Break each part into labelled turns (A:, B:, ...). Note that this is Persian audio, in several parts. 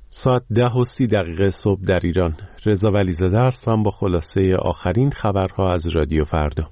A: ساعت 10:30 صبح در ایران. رضا ولیزاده هستم با خلاصه آخرین خبرها از رادیو فردا.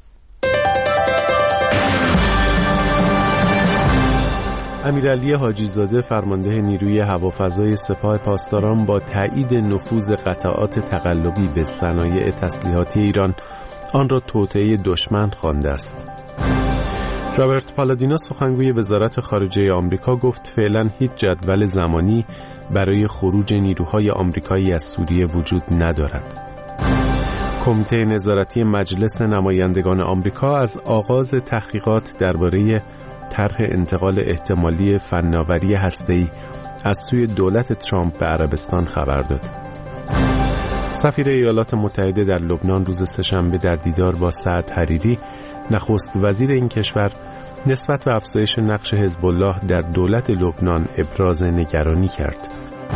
A: امیرعلی حاجی‌زاده فرمانده نیروی هوافضای سپاه پاسداران با تایید نفوذ قطعات تقلبی به صنایع تسلیحاتی ایران آن را توطئه دشمن خوانده است. رابرت پالادینو سخنگوی وزارت خارجه آمریکا گفت فعلا هیچ جدول زمانی برای خروج نیروهای آمریکایی از سوریه وجود ندارد. کمیته نظارتی مجلس نمایندگان آمریکا از آغاز تحقیقات درباره طرح انتقال احتمالی فناوری هسته‌ای از سوی دولت ترامپ به عربستان خبر داد. سفیر ایالات متحده در لبنان روز سه‌شنبه در دیدار با سعد حریری نخست وزیر این کشور نسبت به افزایش نقش حزب الله در دولت لبنان ابراز نگرانی کرد.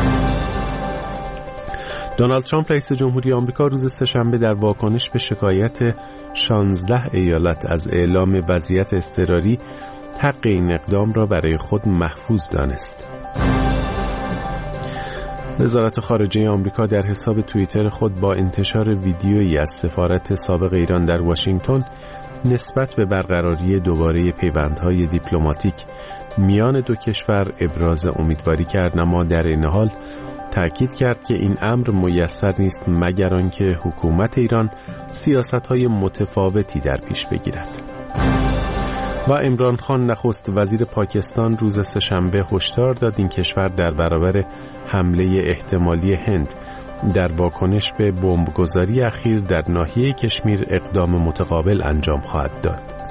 A: دونالد ترامپ رئیس جمهوری آمریکا روز سه‌شنبه در واکنش به شکایت 16 ایالت از اعلام وضعیت اضطراری حق این اقدام را برای خود محفوظ دانست. وزارت خارجه آمریکا در حساب توییتر خود با انتشار ویدیویی از سفارت سابق ایران در واشنگتن نسبت به برقراری دوباره پیوندهای دیپلماتیک میان دو کشور ابراز امیدواری کرد، اما در این حال تأکید کرد که این امر میسر نیست مگر آنکه حکومت ایران سیاست‌های متفاوتی در پیش بگیرد. و عمران خان نخست وزیر پاکستان روز سه‌شنبه هشدار داد این کشور در برابر حمله احتمالی هند در واکنش به بمبگذاری اخیر در ناحیه کشمیر اقدام متقابل انجام خواهد داد.